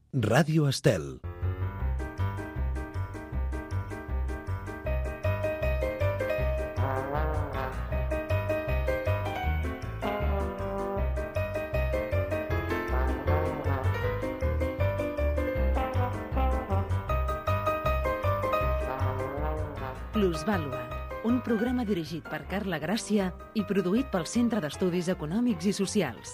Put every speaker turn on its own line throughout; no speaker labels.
Ràdio Estel.
Plusvàlua, un programa dirigit per Carla Gràcia i produït pel Centre d'Estudis Econòmics i Socials.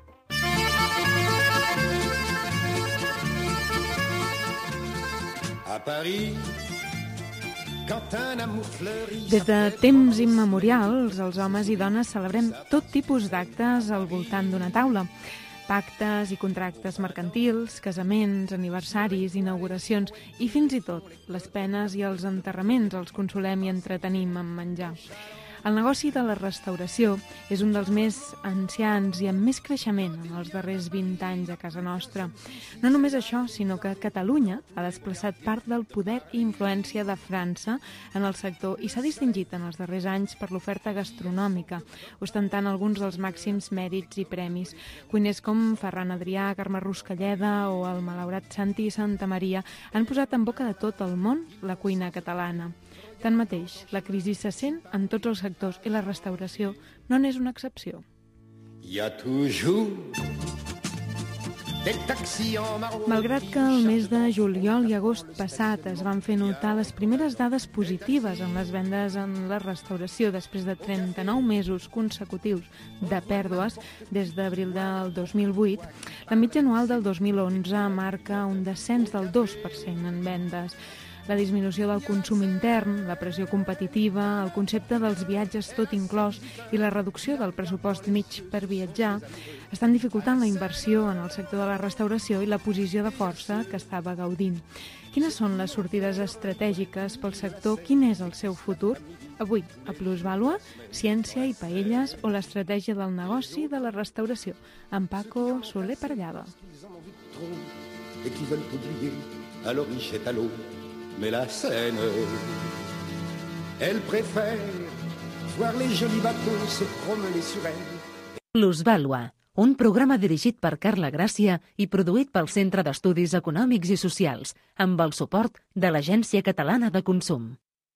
Des de temps immemorials, els homes i dones celebrem tot tipus d'actes al voltant d'una taula. Pactes i contractes mercantils, casaments, aniversaris, inauguracions i fins i tot les penes i els enterraments els consolem i entretenim amb menjar. El negoci de la restauració és un dels més ancians i amb més creixement en els darrers 20 anys a casa nostra. No només això, sinó que Catalunya ha desplaçat part del poder i influència de França en el sector i s'ha distingit en els darrers anys per l'oferta gastronòmica, ostentant alguns dels màxims mèrits i premis. Cuiners com Ferran Adrià, Carme Ruscalleda o el malaurat Santi Santamaria han posat en boca de tot el món la cuina catalana. Tanmateix, la crisi se sent en tots els sectors i la restauració no n'és una excepció. Malgrat que el mes de juliol i agost passat es van fer notar les primeres dades positives en les vendes en la restauració després de 39 mesos consecutius de pèrdues des d'abril del 2008, la mitjana anual del 2011 marca un descens del 2% en vendes. La disminució del consum intern, la pressió competitiva, el concepte dels viatges tot inclòs i la reducció del pressupost mig per viatjar estan dificultant la inversió en el sector de la restauració i la posició de força que estava gaudint. Quines són les sortides estratègiques pel sector? Quin és el seu futur? Avui, a Plusvàlua, ciència i paelles o l'estratègia del negoci de la restauració, amb Paco Soler Parellada.
Mais la Seine, elle préfère voir les jolis bateaux se promener sur elle.
Plusvàlua, un programa dirigit per Carla Gràcia i produït pel Centre d'Estudis Econòmics i Socials, amb el suport de l'Agència Catalana de Consum.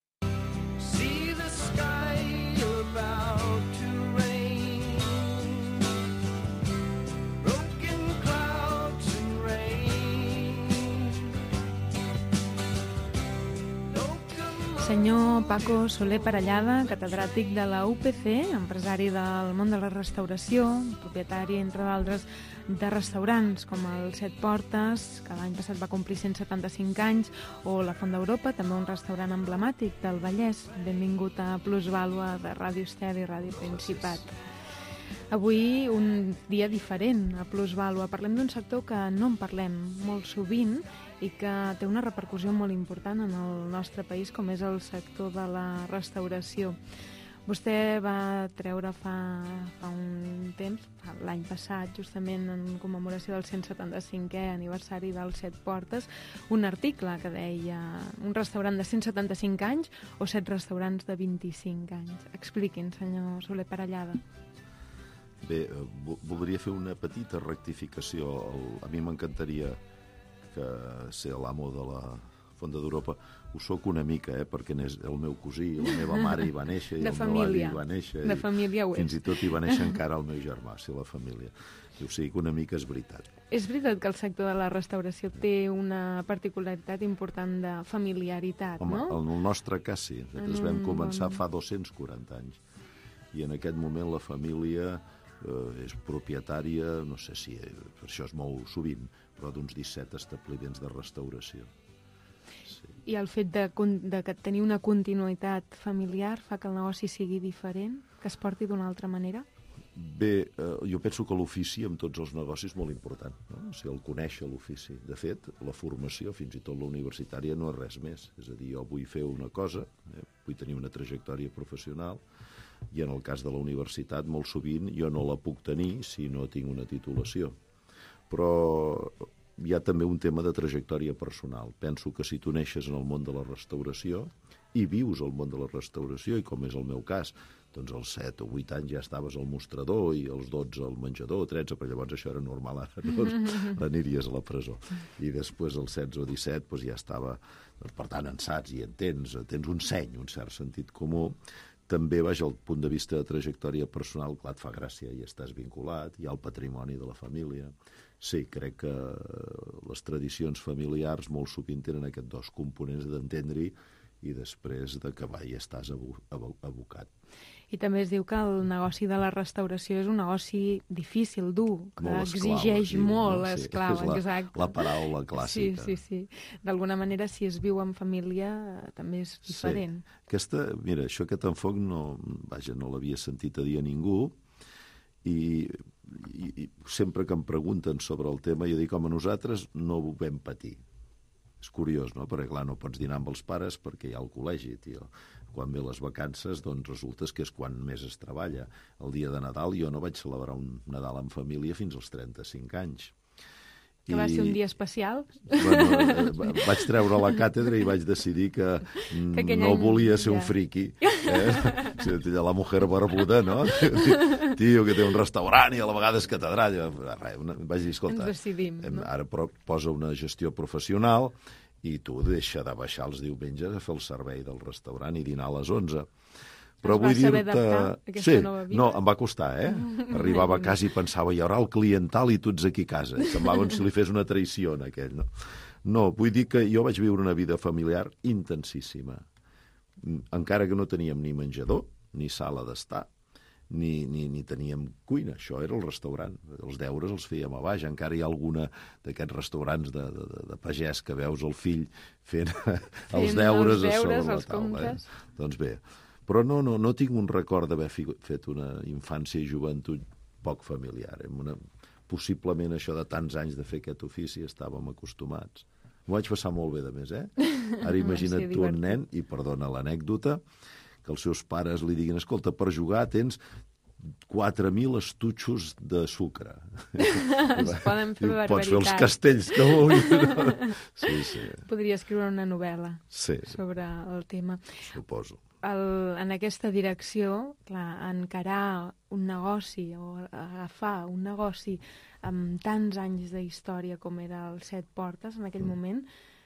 Senyor Paco Soler Parellada, catedràtic de la UPC, empresari del món de la restauració, propietari, entre d'altres, de restaurants com el Set Portes, que l'any passat va complir 175 anys, o la Font d'Europa, també un restaurant emblemàtic del Vallès. Benvingut a Plusvàlua de Ràdio Estel i Ràdio Principat. Avui un dia diferent a Plusvàlua. Parlem d'un sector que no en parlem molt sovint i que té una repercussió molt important en el nostre país, com és el sector de la restauració. Vostè va treure fa un temps, l'any passat, justament en commemoració del 175è aniversari del Set Portes, un article que deia un restaurant de 175 anys o 7 restaurants de 25 anys. Expliqui'n, senyor Soler Parellada.
Bé, voldria fer una petita rectificació. A mi m'encantaria que ser l'amo de la Font d'Europa. Ho soc una mica, perquè el meu cosí, la meva mare hi va néixer, i el meu avi hi va néixer,
de família ho és.
Fins i tot hi va néixer encara el meu germà, si la família. O sigui que una mica és veritat.
És veritat que el sector de la restauració té una particularitat important de familiaritat,
no?
No?
En el nostre cas sí. Nosaltres vam començar fa 240 anys. I en aquest moment la família és propietària, no sé si per això es mou sovint, però d'uns 17 establiments de restauració. Sí.
I el fet de tenir una continuïtat familiar fa que el negoci sigui diferent, que es porti d'una altra manera?
Bé, jo penso que l'ofici en tots els negocis és molt important, no? O sigui, el conèixer l'ofici. De fet, la formació, fins i tot la universitària, no és res més. És a dir, jo vull fer una cosa, vull tenir una trajectòria professional, i en el cas de la universitat, molt sovint, jo no la puc tenir si no tinc una titulació. Però hi ha també un tema de trajectòria personal. Penso que si tu neixes en el món de la restauració i vius el món de la restauració, i com és el meu cas, doncs als 7 o 8 anys ja estaves al mostrador i als 12 al menjador, 13, però llavors això era normal, ara no aniries a la presó. I després als 16 o 17 doncs ja estava, per tant, en saps i tens un seny, un cert sentit comú. També, al punt de vista de trajectòria personal, clar, et fa gràcia, i estàs vinculat, hi ha el patrimoni de la família. Sí, crec que les tradicions familiars molt sovint tenen aquests dos components d'entendre-hi i després d'acabar i estàs abocat.
I també es diu que el negoci de la restauració és un negoci difícil, dur, que
molt
exigeix molt, esclau,
exacte. La paraula clàssica.
Sí. D'alguna manera, si es viu en família, també és diferent.
Sí. Mira, aquest enfoc no l'havia sentit a dir a ningú, i sempre que em pregunten sobre el tema jo dic, home, nosaltres no ho vam patir. És curiós, no? Perquè, clar, no pots dinar amb els pares perquè hi ha el col·legi, tio. Quan ve les vacances, doncs resulta que és quan més es treballa. El dia de Nadal jo no vaig celebrar un Nadal en família fins als 35 anys.
Que va ser un dia especial?
Bueno, vaig treure la càtedra i vaig decidir que no volia ser un friqui. La mujer barbuda, no? Tio, que té un restaurant i a la vegada és catedràtic. Vaig dir, escolta,
ens decidim, no?
Ara posa una gestió professional i tu deixa de baixar els diumenges a fer el servei del restaurant i dinar a les 11. Però vull dir-te... Sí, no, em va costar, Arribava a casa i pensava, hi haurà el cliental i tu ets aquí a casa. Semblava com si li fes una traïció en aquell, no? No, vull dir que jo vaig viure una vida familiar intensíssima. Encara que no teníem ni menjador, ni sala d'estar, ni teníem cuina. Això era el restaurant. Els deures els fèiem a baix. Encara hi ha alguna d'aquests restaurants de pagès que veus el fill fent els deures a sobre la taula. Doncs bé, però no tinc un record d'haver fet una infància i joventut poc familiar. Possiblement això de tants anys de fer aquest ofici estàvem acostumats. M'ho vaig passar molt bé, de més, Ara imagina't tu un nen, i perdona l'anècdota, que els seus pares li diguin, escolta, per jugar tens 4.000 estutxos de sucre.
Es poden fer barbaritats.
Pots fer els castells que vulguis. Sí.
Podria escriure una novel·la sobre el tema.
Suposo.
En aquesta direcció, clar, encarar un negoci o agafar un negoci amb tants anys de història com era el Set Portes en aquell moment,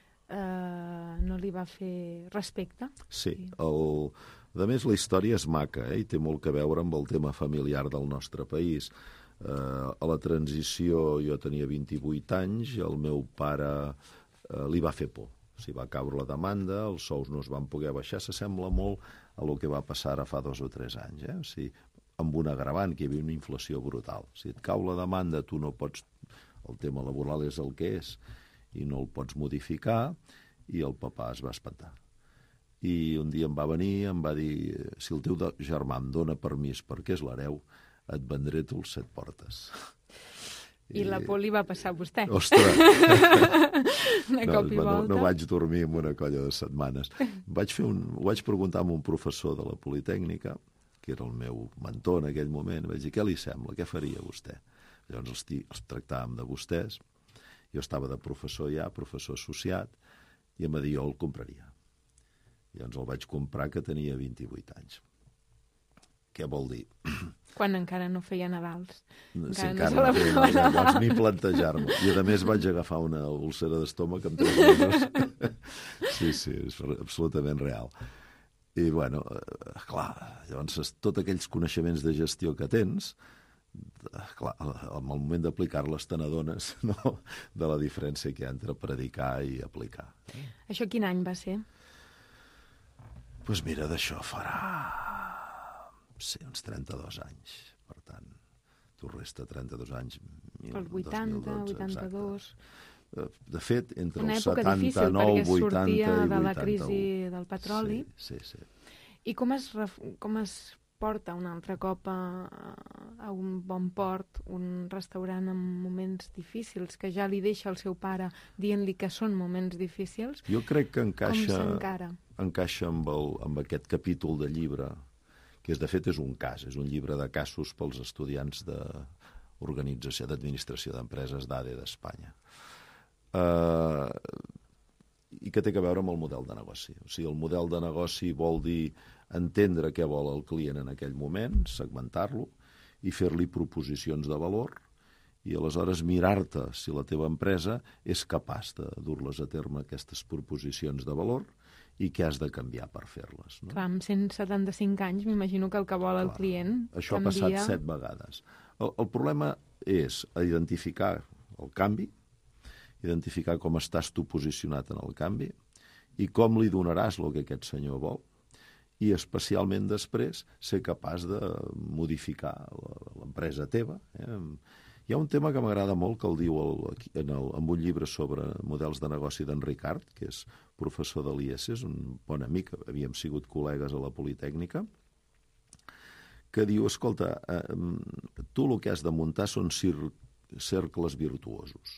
no li va fer respecte.
Sí, a més la història és maca i té molt a veure amb el tema familiar del nostre país. A la transició jo tenia 28 anys i el meu pare li va fer por. S'hi va caure la demanda, els sous no es van poder baixar, s'assembla molt a el que va passar ara fa 2 o 3 anys. O sigui, amb un agravant, que hi havia una inflació brutal. Si et cau la demanda, tu no pots... El tema laboral és el que és i no el pots modificar, i el papà es va espantar. I un dia em va venir, em va dir, si el teu germà em dona permís perquè és l'hereu, et vendré tu els 7 portes.
I la por li va passar a vostè.
Ostres!
De cop i volta.
No vaig dormir en una colla de setmanes. Ho vaig preguntar a un professor de la Politècnica, que era el meu mentor en aquell moment, vaig dir, què li sembla, què faria vostè? Llavors els tractàvem de vostès, jo estava de professor ja, professor associat, i em va dir, jo el compraria. Llavors el vaig comprar, que tenia 28 anys. Què vol dir?
Quan encara no feia Nadals.
Encara no feia Nadals, ni plantejar-me. I a més vaig agafar una úlcera d'estómac amb 3 mesos. Sí, és absolutament real. I, bueno, clar, llavors, tots aquells coneixements de gestió que tens, clar, al moment d'aplicar-les te n'adones, no?, de la diferència que hi ha entre predicar i aplicar.
Això quin any va ser?
Doncs mira, d'això farà... Sí, uns 32 anys. Per tant, tu resta 32 anys.
El 80, 82...
De fet, entre
el
79, 80 i 80... Una època difícil, perquè sortia
de la crisi del petroli.
Sí.
I com es porta un altre cop a un bon port, un restaurant en moments difícils, que ja li deixa el seu pare dient-li que són moments difícils?
Jo crec que
encaixa
amb aquest capítol de llibre, que de fet és un cas, és un llibre de casos pels estudiants d'Organització d'Administració d'Empreses d'ADE d'Espanya. i que té a veure amb el model de negoci. O sigui, el model de negoci vol dir entendre què vol el client en aquell moment, segmentar-lo i fer-li proposicions de valor i aleshores mirar-te si la teva empresa és capaç de dur-les a terme aquestes proposicions de valor i què has de canviar per fer-les. No?
Clar, amb 175 anys m'imagino que el que vol el client
això
canvia.
Ha passat 7 vegades. El problema és identificar el canvi, identificar com estàs tu posicionat en el canvi i com li donaràs el que aquest senyor vol i especialment després ser capaç de modificar l'empresa teva. Hi ha un tema que m'agrada molt que el diu en un llibre sobre models de negoci d'en Ricard, que és professor de l'IES, és un bon amic, havíem sigut col·legues a la Politècnica, que diu, escolta, tu el que has de muntar són cercles virtuosos.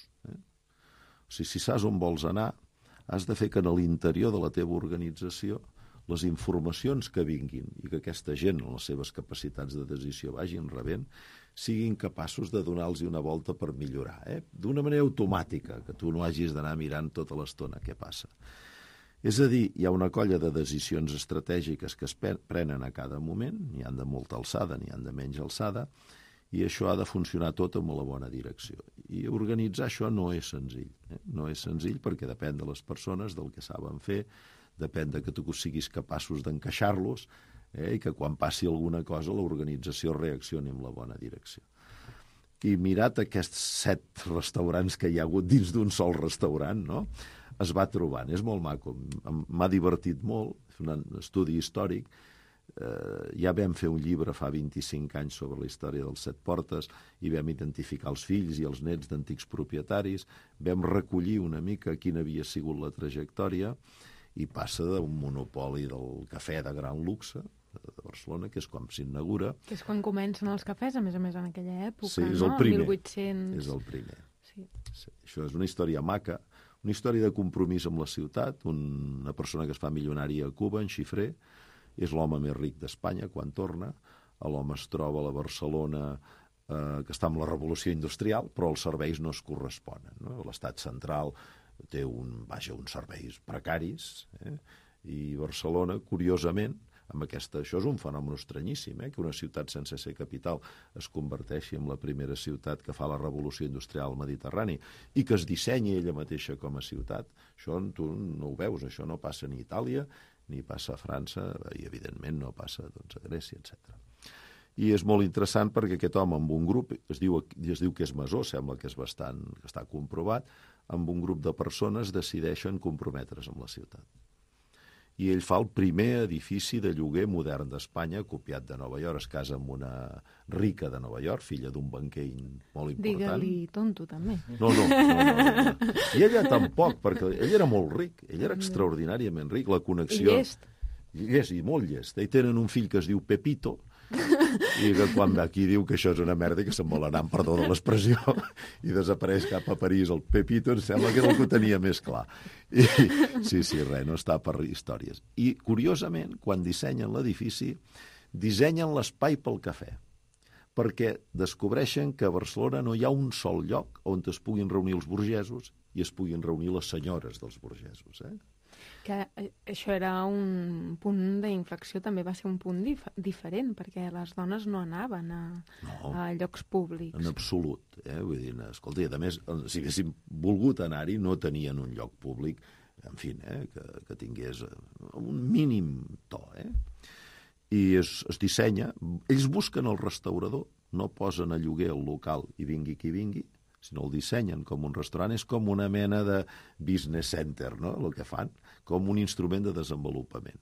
O sigui, si saps on vols anar, has de fer que en l'interior de la teva organització les informacions que vinguin i que aquesta gent, en les seves capacitats de decisió vagin rebent, siguin capaços de donar-los una volta per millorar, d'una manera automàtica, que tu no hagis d'anar mirant tota l'estona què passa. És a dir, hi ha una colla de decisions estratègiques que es prenen a cada moment, n'hi han de molta alçada, n'hi han de menys alçada, i això ha de funcionar tot amb la bona direcció. I organitzar això no és senzill. No és senzill perquè depèn de les persones, del que saben fer, depèn de que tu siguis capaços d'encaixar-los i que quan passi alguna cosa l'organització reaccioni amb la bona direcció. I mirat aquests 7 restaurants que hi ha hagut dins d'un sol restaurant, no? Es va trobant. És molt maco. M'ha divertit molt, és un estudi històric. Ja vam fer un llibre fa 25 anys sobre la història dels 7 Portes i vam identificar els fills i els nets d'antics propietaris, vam recollir una mica quina havia sigut la trajectòria i passa d'un monopoli del cafè de gran luxe de Barcelona, que és quan s'inaugura.
Que és quan comencen els cafès, a més en aquella època,
sí, és el primer,
1800...
És el primer. Sí. Això és una història maca, una història de compromís amb la ciutat, una persona que es fa milionària a Cuba, en Xifré, és l'home més ric d'Espanya quan torna, l'home es troba a la Barcelona que està amb la revolució industrial, però els serveis no es corresponen. No? L'estat central té uns serveis precaris, i Barcelona, curiosament, això és un fenomen estranyíssim, que una ciutat sense ser capital es converteixi en la primera ciutat que fa la revolució industrial al Mediterrani i que es dissenyi ella mateixa com a ciutat. Això tu no ho veus, això no passa ni a Itàlia, ni passa a França, i evidentment no passa a Grècia, etc. I és molt interessant perquè aquest home amb un grup, es diu que és masó, sembla que està comprovat, amb un grup de persones decideixen comprometre's amb la ciutat. I ell fa el primer edifici de lloguer modern d'Espanya, copiat de Nova York. Es casa amb una rica de Nova York, filla d'un banquer molt important.
Digue-li tonto, també.
No. I ella tampoc, perquè ell era molt ric, ell era extraordinàriament ric. La connexió...
I llest.
I molt llest. Ell tenen un fill que es diu Pepito, i que quan aquí diu que això és una merda i que se'n vol anar, amb perdó de l'expressió, i desapareix cap a París el Pepito, em sembla que era el que ho tenia més clar. I, sí, res, no està per històries. I, curiosament, quan dissenyen l'edifici, dissenyen l'espai pel cafè, perquè descobreixen que a Barcelona no hi ha un sol lloc on es puguin reunir els burgesos i es puguin reunir les senyores dels burgesos,
Que això era un punt d'inflexió, també va ser un punt diferent, perquè les dones no anaven a llocs públics.
En absolut. Vull dir, escolta, i a més, si haguéssim volgut anar-hi, no tenien un lloc públic, en fi, que tingués un mínim to. I es dissenya, ells busquen el restaurador, no posen a lloguer el local i vingui qui vingui, sinó el dissenyen com un restaurant, és com una mena de business center, no?, el que fan, com un instrument de desenvolupament.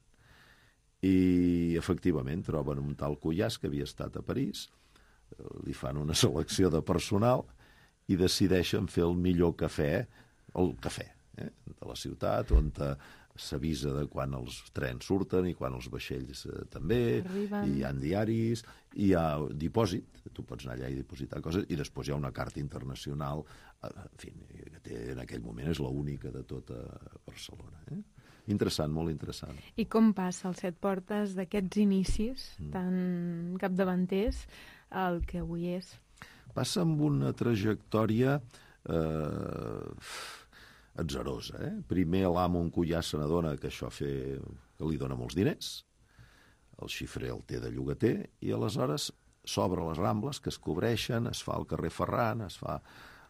I, efectivament, troben un tal Cuyàs que havia estat a París, li fan una selecció de personal i decideixen fer el millor cafè, el cafè, de la ciutat, on s'avisa de quan els trens surten i quan els vaixells també,
arriben.
I hi ha diaris, i hi ha dipòsit, tu pots anar allà i dipositar coses, i després hi ha una carta internacional, en fi, que té, en aquell moment és l'única de tota Barcelona. Interessant, molt interessant.
I com passa els 7 Portes d'aquests inicis tan capdavanters al que avui és?
Passa amb una trajectòria atzerosa. Primer l'amo un collar se n'adona que això que li dona molts diners, el xifrer el té de llogater, i aleshores s'obre les Rambles, que es cobreixen, es fa el carrer Ferran, es fa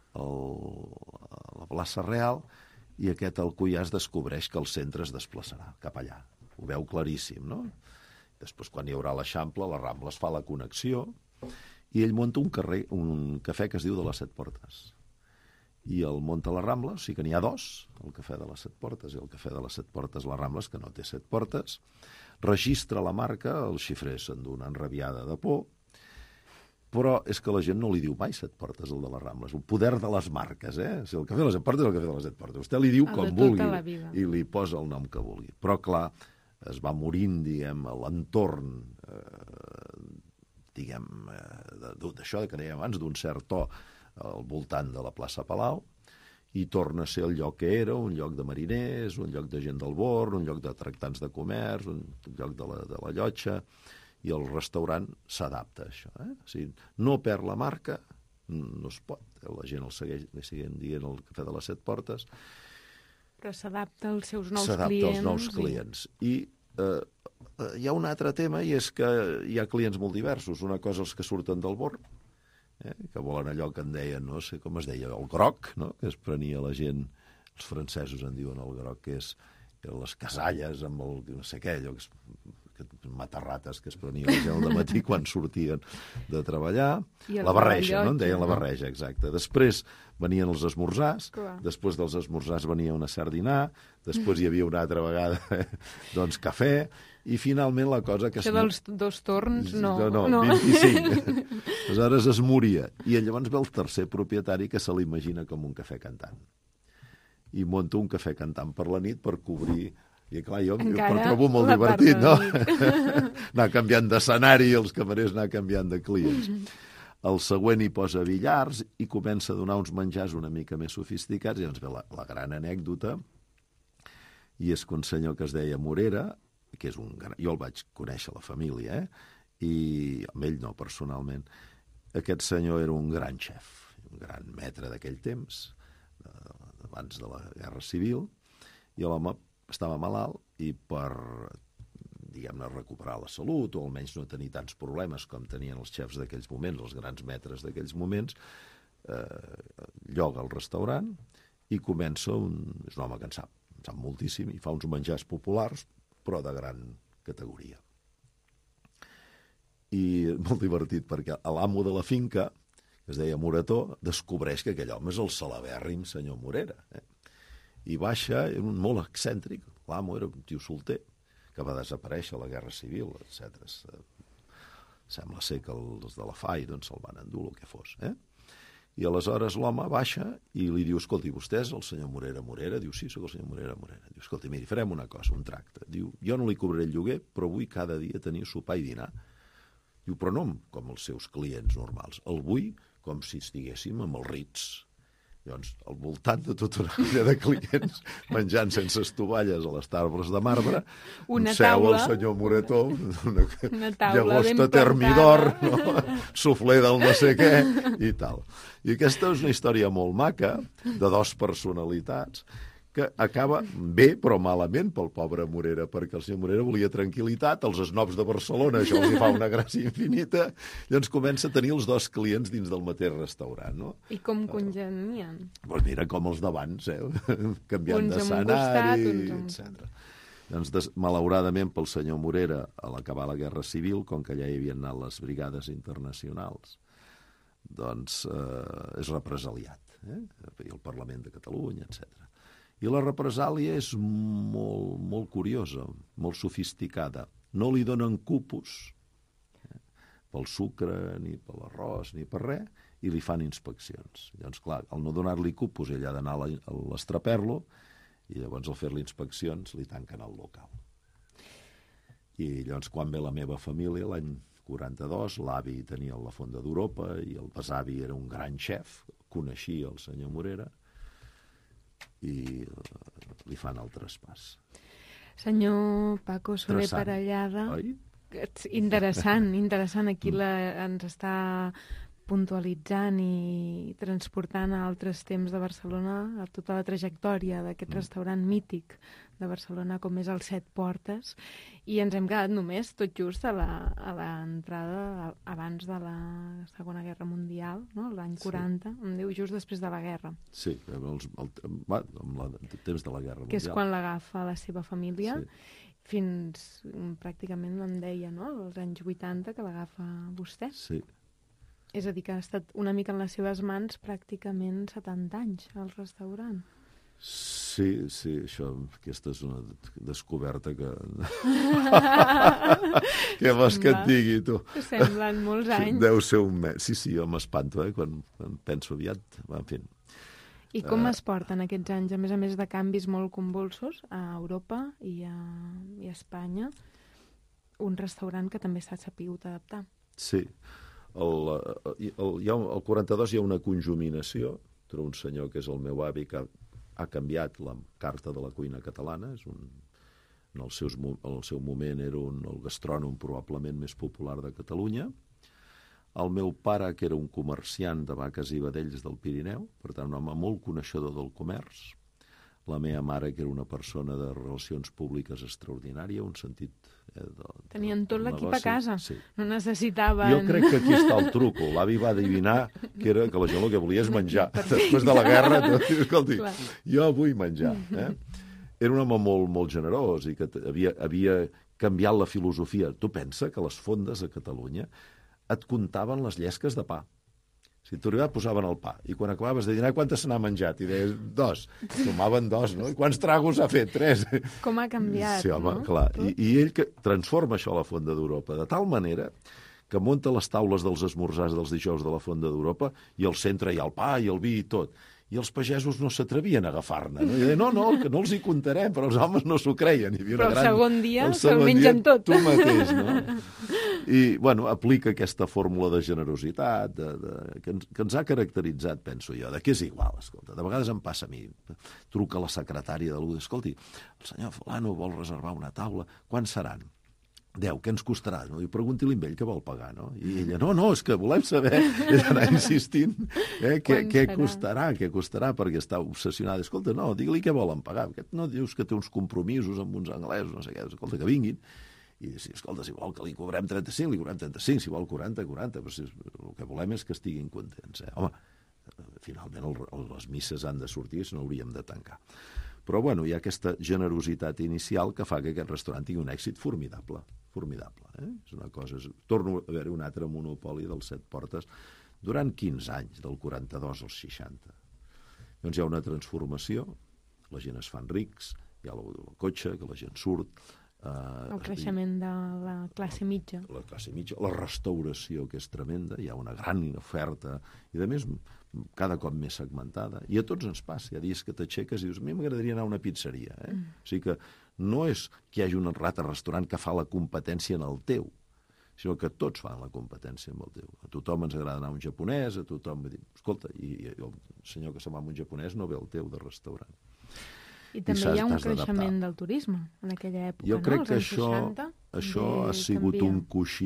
la plaça Real, i aquest Alcoià es descobreix que el centre es desplaçarà cap allà. Ho veu claríssim, no? Després, quan hi haurà l'Eixample, la Rambla es fa la connexió, i ell munta un cafè que es diu de les Set Portes. I el munta a la Rambla, o sigui que n'hi ha dos, el cafè de les Set Portes i el cafè de les Set Portes la Rambla, que no té 7 portes, registra la marca, els xifrers se'n d'una enrabiada de por, però és que la gent no li diu mai 7 portes, el de les Rambles. El poder de les marques, Si el cafè de les 7 portes és el cafè de les 7 portes. Vostè li diu com vulgui i li posa el nom que vulgui. Però, clar, es va morint, diguem, l'entorn, diguem, d'això que dèiem abans, d'un cert to al voltant de la plaça Palau, i torna a ser el lloc que era, un lloc de mariners, un lloc de gent del Born, un lloc de tractants de comerç, un lloc de la llotja, i el restaurant s'adapta a això. O sigui, no perd la marca, no es pot, la gent el segueix, li seguim dient el cafè de les 7 portes.
Però s'adapta als seus nous clients.
S'adapta als nous clients. I hi ha un altre tema, i és que hi ha clients molt diversos. Una cosa els que surten del Born, que volen allò que en deien, no sé com es deia, el groc, no? Que es prenia la gent, els francesos en diuen el groc, que és les casalles amb el no sé què, allò matarrates que es prenia la gent al dematí quan sortien de treballar. La barreja, no? En deien la barreja, exacte. Després venien els esmorzars, després dels esmorzars venia una sardinar, després hi havia una altra vegada doncs cafè, i finalment la cosa que...
Això dels 2 torns, no.
No, 25. Aleshores es moria. I llavors ve el tercer propietari que se l'imagina com un cafè cantant. I munta un cafè cantant per la nit per cobrir... I clar, jo trobo molt divertit, no? Anar canviant d'escenari i els camarers anar canviant de clients. El següent hi posa billars i comença a donar uns menjars una mica més sofisticats, i llavors ve la gran anècdota, i és que un senyor que es deia Morera, que és un gran... Jo el vaig conèixer, la família, i amb ell no, personalment. Aquest senyor era un gran xef, un gran metre d'aquell temps, abans de la Guerra Civil, i l'home estava malalt, i per, diguem-ne, recuperar la salut, o almenys no tenir tants problemes com tenien els xefs d'aquells moments, els grans metres d'aquells moments, lloga el restaurant i comença és un home que en sap moltíssim, i fa uns menjars populars, però de gran categoria. I molt divertit, perquè l'amo de la finca, que es deia Morató, descobreix que aquell home és el celebèrrim senyor Morera, i baixa, era un molt excèntric, l'amo era un tio solter, que va desaparèixer a la Guerra Civil, etc. Sembla ser que els de la FAI doncs, se'l van endur, el que fos. I aleshores l'home baixa i li diu, escolti, vostè és el senyor Morera? Diu, sí, sóc el senyor Morera. Diu, escolti, miri, farem una cosa, un tracte. Diu, jo no li cobraré el lloguer, però vull cada dia tenir sopar i dinar. Diu, però no com els seus clients normals. El vull com si estiguéssim amb els Ritz. Llavors, al voltant de tota una colla de clients, menjant sense estovalles a les taules de marbre, seu el senyor Morató, una llagosta termidor, no? Suflé del no sé què, i tal. I aquesta és una història molt maca, de 2 personalitats, que acaba bé, però malament pel pobre Morera, perquè el senyor Morera volia tranquil·litat, els snobs de Barcelona, això els fa una gràcia infinita, llavors comença a tenir els 2 clients dins del mateix restaurant, no?
I com congenien?
Doncs mira, com els d'abans, canviant d'escenari, etc. Doncs, malauradament, pel senyor Morera, a l'acabar la Guerra Civil, com que allà hi havien anat les brigades internacionals, doncs és represaliat, i el Parlament de Catalunya, etc. I la represàlia és molt curiosa, molt sofisticada. No li donen cupos pel sucre, ni per l'arròs, ni per res, i li fan inspeccions. Llavors, clar, al no donar-li cupos, ell ha d'anar a l'estraper-lo, i llavors al fer-li inspeccions li tanquen el local. I llavors, quan ve la meva família, l'any 42, l'avi tenia la Fonda d'Europa i el besavi era un gran xef, coneixia el senyor Morera, i li fan el traspàs.
Senyor Paco Soler Parellada, interessant, aquí ens està puntualitzant i transportant a altres temps de Barcelona a tota la trajectòria d'aquest restaurant mític de Barcelona com és el Set Portes, i ens hem quedat només tot just a l'entrada abans de la Segona Guerra Mundial, no? L'any 40, em diu just després de la guerra.
Sí, amb el temps de la Guerra Mundial.
Que és quan l'agafa la seva família, fins pràcticament, em deia, no? Als anys 80, que l'agafa vostè.
Sí.
És a dir, que ha estat una mica en les seves mans pràcticament 70 anys, el restaurant.
Sí, aquesta és una descoberta que... Què vols que et digui, tu?
Semblen molts anys.
Deu ser un mes. Sí, jo m'espanto, quan penso aviat. En fi.
I com es porten aquests anys, a més de canvis molt convulsos, a Europa i a Espanya, un restaurant que també s'ha sapigut adaptar?
Sí. Al 42 hi ha una conjuminació entre un senyor que és el meu avi, que ha canviat la carta de la cuina catalana, en el seu moment era el gastrònom probablement més popular de Catalunya. El meu pare, que era un comerciant de vaques i vedells del Pirineu, per tant un home molt coneixedor del comerç. La meva mare, que era una persona de relacions públiques extraordinària, un sentit...
Tenien tot l'equip a casa,
sí.
No necessitaven...
Jo crec que aquí està el truco. L'avi va adivinar que la gent el que volia és menjar. Després de la guerra, escolti, jo vull menjar. Era un home molt, molt generós i que havia canviat la filosofia. Tu pensa que les fondes a Catalunya et comptaven les llesques de pa. Si tu arribaves, posaven el pa. I quan acabaves de dinar, quantes se n'ha menjat? I deies, 2. Tomaven 2, no? I quants tragos ha fet? 3.
Com ha canviat,
sí, home,
no?
Clar. I ell que transforma això a la Fonda d'Europa, de tal manera que munta les taules dels esmorzars dels dijous de la Fonda d'Europa i al centre hi ha el pa i el vi i tot. I els pagesos no s'atrevien a agafar-ne. No? I deien, no, que no els hi comptarem, però els homes no s'ho creien.
Però el segon dia se'l mengen tot.
Tu mateix, no? I, aplica aquesta fórmula de generositat que ens ha caracteritzat, penso jo, que és igual, escolta. De vegades em passa a mi. Truca la secretària de l'UD, escolti, el senyor fulano vol reservar una taula, quants seran? 10, què ens costarà? No? I pregunti-li a ell què vol pagar, no? I ella, no, és que volem saber, anar insistint, què costarà, perquè està obsessionada. Escolta, no, digue-li què volen pagar. Aquest no dius que té uns compromisos amb uns anglesos, no sé què, escolta, que vinguin. I si, escolta, si vol que li cobrem 35, li cobrem 35, si vol 40, 40, però el que volem és que estiguin contents. Home, finalment les misses han de sortir, si no hauríem de tancar. Però, hi ha aquesta generositat inicial que fa que aquest restaurant tingui un èxit formidable. És una cosa... Torno a haver un altre monopoli dels Set Portes durant 15 anys, del 42 als 60. Doncs hi ha una transformació, la gent es fan rics, hi ha el cotxe, que la gent surt...
El creixement de la classe mitja.
La classe mitja, la restauració, que és tremenda, hi ha una gran oferta, i a més cada cop més segmentada. I a tots ens passa, hi ha dies que t'aixeques i dius, a mi m'agradaria anar a una pizzeria. O sigui que no és que hi hagi un restaurant que fa la competència en el teu, sinó que tots fan la competència en el teu. A tothom ens agrada anar a un japonès, a tothom... Escolta, i el senyor que se'n va a un japonès no ve el teu de restaurant.
I també hi ha un creixement del turisme en aquella època,
jo crec que
això
ha sigut un coixí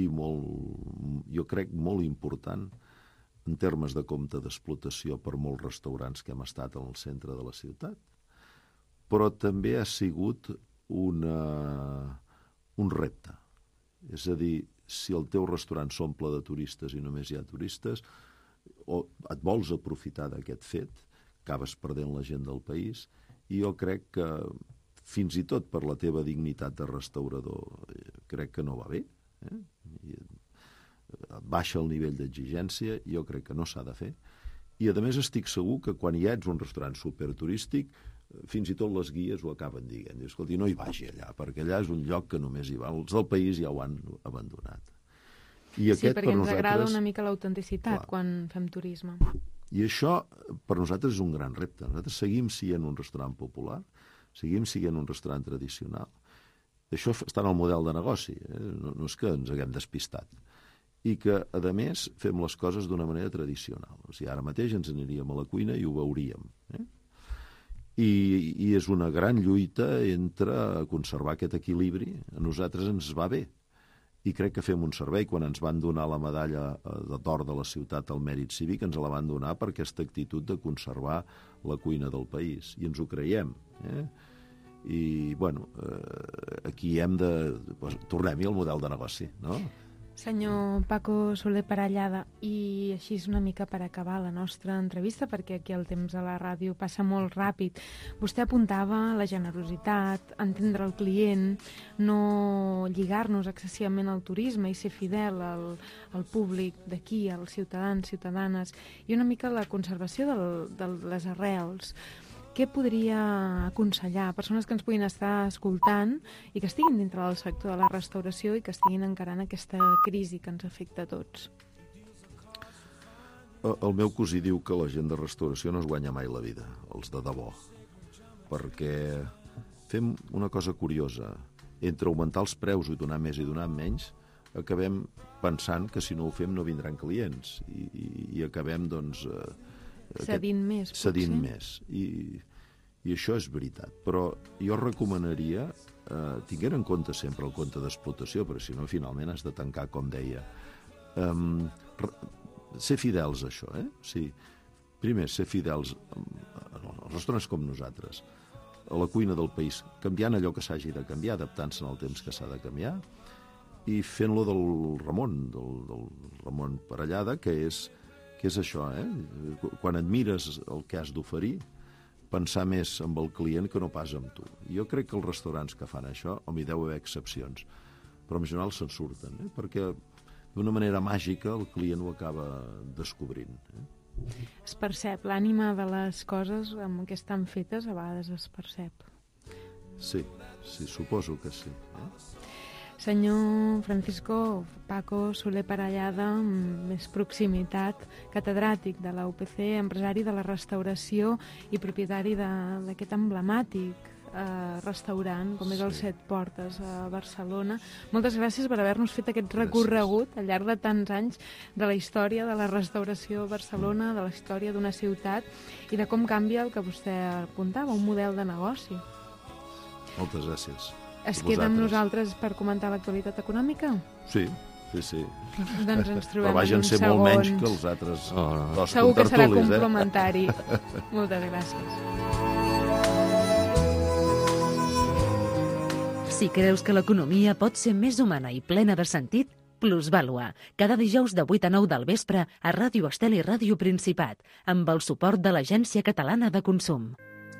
jo crec molt important en termes de compte d'explotació per molts restaurants que hem estat al centre de la ciutat, però també ha sigut un repte. És a dir, si el teu restaurant s'omple de turistes i només hi ha turistes, o et vols aprofitar d'aquest fet, acabes perdent la gent del país. I jo crec que, fins i tot per la teva dignitat de restaurador, crec que no va bé. Baixa el nivell d'exigència, jo crec que no s'ha de fer. I, a més, estic segur que quan ja ets un restaurant superturístic, fins i tot les guies ho acaben dient. Escolti, no hi vagi allà, perquè allà és un lloc que només hi va. Els del país ja ho han abandonat.
Sí, perquè ens agrada una mica l'autenticitat quan fem turisme.
I això, per nosaltres, és un gran repte. Nosaltres seguim sent un restaurant popular, seguim sent un restaurant tradicional. Això està en el model de negoci, no és que ens haguem despistat. I que, a més, fem les coses d'una manera tradicional. O sigui, ara mateix ens aniríem a la cuina i ho veuríem. I és una gran lluita entre conservar aquest equilibri. A nosaltres ens va bé. i crec que fem un servei. Quan ens van donar la medalla d'or de la ciutat al mèrit cívic, ens la van donar per aquesta actitud de conservar la cuina del país, i ens ho creiem. I, bueno, aquí hem de... tornem-hi al model de negoci, no?
Senyor Paco Soler Parellada, i així és una mica per acabar la nostra entrevista, perquè aquí el temps a la ràdio passa molt ràpid. Vostè apuntava la generositat, entendre el client, no lligar-nos excessivament al turisme i ser fidel al públic d'aquí, als ciutadans, ciutadanes, i una mica la conservació de les arrels. Què podria aconsellar a persones que ens puguin estar escoltant i que estiguin dintre del sector de la restauració i que estiguin encarant aquesta crisi que ens afecta a tots?
El meu cosí diu que la gent de restauració no es guanya mai la vida, els de debò, perquè fem una cosa curiosa. Entre augmentar els preus i donar més i donar menys, acabem pensant que si no ho fem no vindran clients i acabem, doncs...
Cedint més, potser.
Cedint més. I això és veritat. Però jo recomanaria, tinguent en compte sempre el compte d'explotació, però si no, finalment has de tancar, com deia. Ser fidels a això, Sí. Primer, ser fidels als restaurants com nosaltres, a la cuina del país, canviant allò que s'hagi de canviar, adaptant-se en el temps que s'ha de canviar, i fent-lo del Ramon Parellada, que és això, Quan admires el que has d'oferir, pensar més amb el client que no pas amb tu. Jo crec que els restaurants que fan això, home, hi deu haver excepcions, però en general se'n surten, perquè d'una manera màgica el client ho acaba descobrint.
Es percep, l'ànima de les coses amb què estan fetes a vegades es percep.
Sí, suposo que sí.
Senyor Francisco Paco Soler Parellada, més proximitat, catedràtic de la UPC, empresari de la restauració i propietari d'aquest emblemàtic restaurant, com és el Set Portes a Barcelona. Moltes gràcies per haver-nos fet aquest recorregut al llarg de tants anys de la història de la restauració a Barcelona, de la història d'una ciutat i de com canvia el que vostè apuntava, un model de negoci.
Moltes gràcies.
Es queda amb nosaltres per comentar l'actualitat econòmica?
Sí.
Doncs ens trobem
però vaja,
en uns
ser
segons.
Molt menys que els altres dos
segur que serà
contertulis,
complementari. Moltes gràcies.
Si creus que l'economia pot ser més humana i plena de sentit, Plusvàlua, cada dijous de 8 a 9 del vespre a Ràdio Estel i Ràdio Principat, amb el suport de l'Agència Catalana de Consum.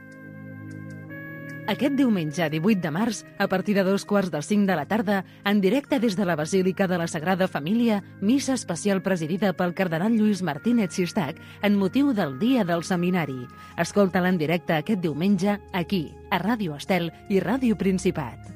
Aquest diumenge, 18 de març, a partir de 4:45 de la tarda, en directe des de la Basílica de la Sagrada Família, missa especial presidida pel cardenal Lluís Martínez Sistac en motiu del Dia del Seminari. Escolta-la en directe aquest diumenge, aquí, a Ràdio Estel i Ràdio Principat.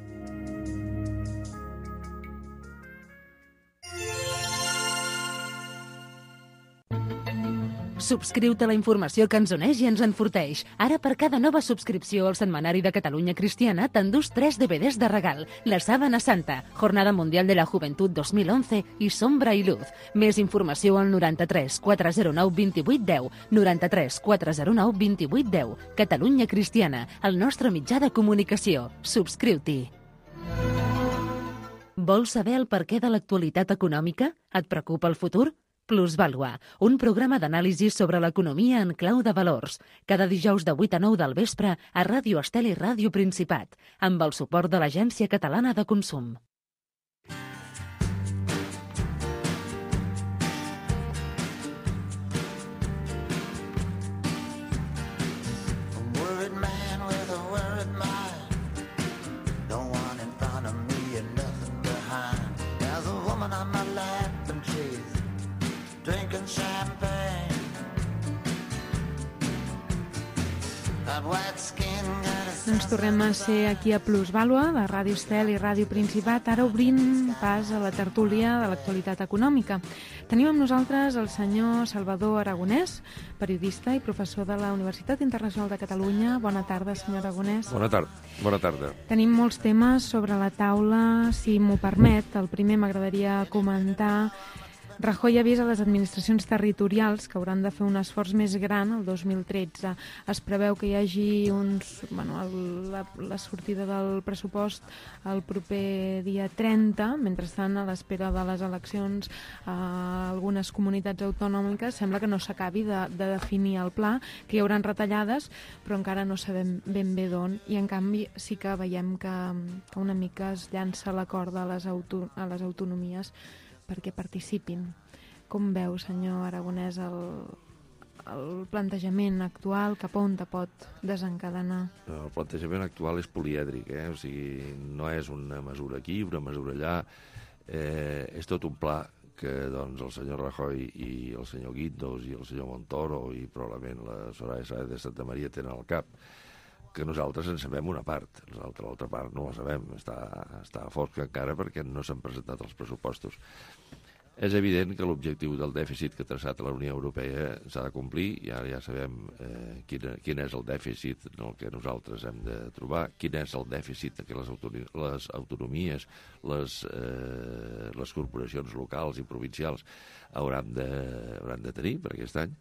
Subscriu-te a la informació que ens uneix i ens enforteix. Ara, per cada nova subscripció al Setmanari de Catalunya Cristiana, t'endús 3 DVDs de regal. La Sábana Santa, Jornada Mundial de la Juventud 2011 i Sombra i Luz. Més informació al 93 409 28 10, 93 409 28 10. Catalunya Cristiana, el nostre mitjà de comunicació. Subscriu-t'hi. Vols saber el perquè de l'actualitat econòmica? Et preocupa el futur? Plusvàlua, un programa d'anàlisi sobre l'economia en clau de valors. Cada dijous de 8 a 9 del vespre a Ràdio Estel i Ràdio Principat, amb el suport de l'Agència Catalana de Consum.
Drinking champagne, that white skin got a...
Doncs tornem a ser aquí a Plusvàlua, de Ràdio Estel i Ràdio Principat, ara obrint pas a la tertúlia de l'actualitat econòmica. Tenim amb nosaltres el senyor Salvador Aragonès, periodista i professor de la Universitat Internacional de Catalunya. Bona tarda, senyor Aragonès.
Bona tarda.
Tenim molts temes sobre la taula, si m'ho permet. El primer m'agradaria comentar Rajoy avisa a les administracions territorials que hauran de fer un esforç més gran el 2013. Es preveu que hi hagi la sortida del pressupost el proper dia 30. Mentrestant, a l'espera de les eleccions a algunes comunitats autonòmiques, sembla que no s'acabi de definir el pla, que hi haurà retallades, però encara no sabem ben bé d'on, i en canvi sí que veiem que una mica es llança la corda a les autonomies perquè participin. Com veu, senyor Aragonès, el plantejament actual, cap on pot desencadenar?
El plantejament actual és polièdric, o sigui, no és una mesura aquí, una mesura allà, és tot un pla que doncs, el senyor Rajoy i el senyor Guindos i el senyor Montoro i probablement la Soraya Sáenz de Santa Maria tenen al cap, que nosaltres en sabem una part, l'altra part no la sabem, està fosca encara perquè no s'han presentat els pressupostos. És evident que l'objectiu del dèficit que ha traçat la Unió Europea s'ha de complir, i ara ja sabem quin és el dèficit en el que nosaltres hem de trobar, quin és el dèficit que les autonomies, les corporacions locals i provincials hauran de tenir per aquest any.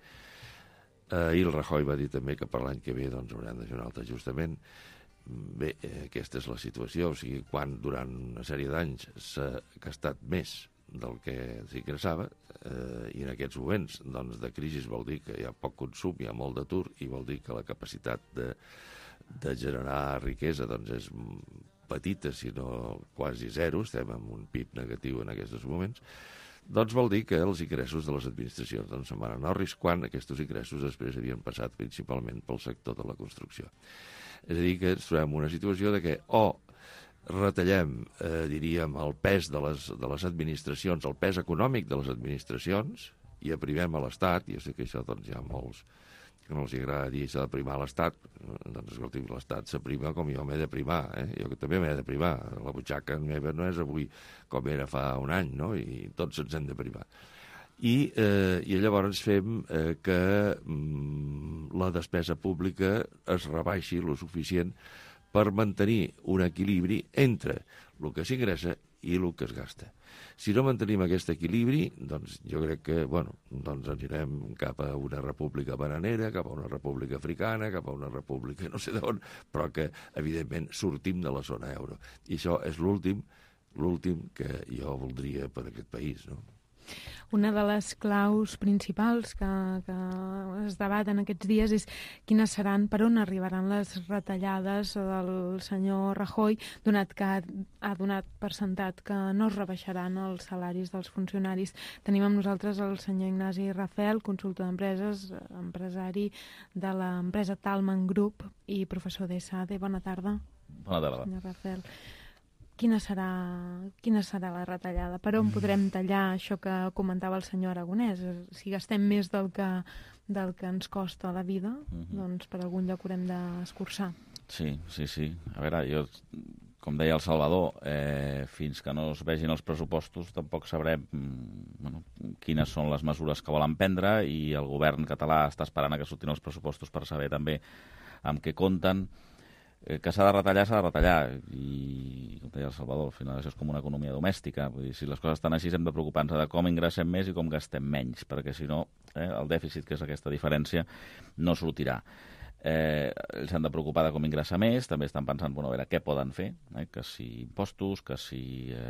I el Rajoy va dir també que per l'any que ve doncs, hauran de fer un altre ajustament. Bé, aquesta és la situació, o sigui, quan durant una sèrie d'anys s'ha gastat més del que s'ingressava, i en aquests moments doncs, de crisi vol dir que hi ha poc consum, hi ha molt d'atur, i vol dir que la capacitat de generar riquesa doncs, és petita, si no quasi zero, estem en un PIB negatiu en aquests moments, doncs vol dir que els ingressos de les administracions doncs, se'n van anar a risc, quan aquests ingressos després havien passat principalment pel sector de la construcció. És a dir, que ens trobem una situació de que retallem, diríem, el pes de les administracions, el pes econòmic de les administracions, i aprimem a l'Estat. Jo sé que això doncs, hi ha molts que no els agrada dir això de primar l'Estat. Doncs, escolti, l'Estat s'aprima com jo m'he de primar. Jo que també m'he de primar. La butxaca meva no és avui com era fa un any, no? I tots ens hem de primar. I llavors fem que la despesa pública es rebaixi lo suficient per mantenir un equilibri entre el que s'ingressa i el que es gasta. Si no mantenim aquest equilibri, doncs jo crec que doncs anirem cap a una república bananera, cap a una república africana, cap a una república no sé d'on, però que, evidentment, sortim de la zona euro. I això és l'últim que jo voldria per a aquest país, no?
Una de les claus principals que es debaten aquests dies és quines seran, per on arribaran les retallades del senyor Rajoy, donat que ha donat per sentat que no es rebaixaran els salaris dels funcionaris. Tenim amb nosaltres el senyor Ignasi Rafel, consultor d'empreses, empresari de l'empresa Talman Group i professor d'ESADE. Bona tarda.
Bona tarda.
Senyor Rafel. Quina serà la retallada? Per on podrem tallar això que comentava el senyor Aragonès? Si gastem més del que ens costa la vida, doncs per algun lloc haurem d'escurçar.
Sí. A veure, jo, com deia el Salvador, fins que no es vegin els pressupostos tampoc sabrem quines són les mesures que volen prendre, i el govern català està esperant a que surtin els pressupostos per saber també amb què compten. Que s'ha de retallar, i com deia el Salvador, al final això és com una economia domèstica. Vull dir, si les coses estan així hem de preocupar-nos de com ingressem més i com gastem menys, perquè si no el dèficit, que és aquesta diferència, no sortirà. Ells s'han de preocupar de com ingressar més, també estan pensant a veure què poden fer, que si impostos, que si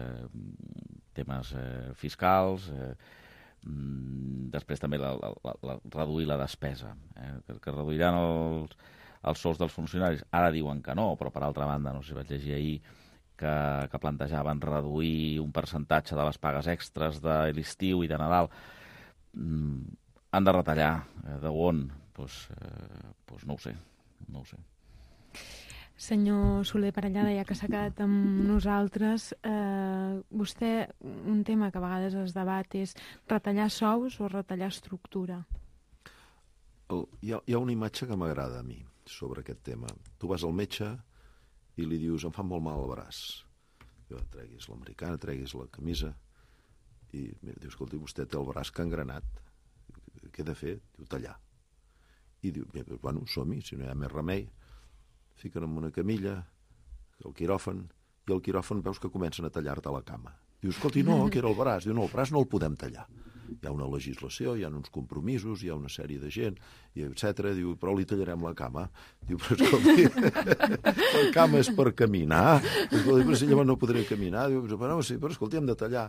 temes fiscals, després també reduir la despesa, que reduiran els sous dels funcionaris. Ara diuen que no, però per altra banda, no sé si vaig llegir ahir que plantejaven reduir un percentatge de les pagues extres de l'estiu i de Nadal. Han de retallar. De on? Doncs no ho sé.
Senyor Soler Parellada, ja que s'ha quedat amb nosaltres, vostè, un tema que a vegades es debat és retallar sous o retallar estructura?
Hi ha una imatge que m'agrada a mi sobre aquest tema. Tu vas al metge i li dius, em fa molt mal el braç. Treguis l'americana, treguis la camisa, i dius, escolti, vostè té el braç que ha engranat. Què he de fer? Diu, tallar. I diu, som-hi, si no hi ha més remei. Fiquen en una camilla, el quiròfan, i al quiròfan veus que comencen a tallar-te la cama. Diu, escolti, no, que era el braç. Diu, no, el braç no el podem tallar. Hi ha una legislació, hi ha uns compromisos, hi ha una sèrie de gent, etc. Diu, però li tallarem la cama. Diu, però escolti, la cama és per caminar. Escolti, però si llavors no podré caminar. Diu, però sí, però escolti, hem de tallar.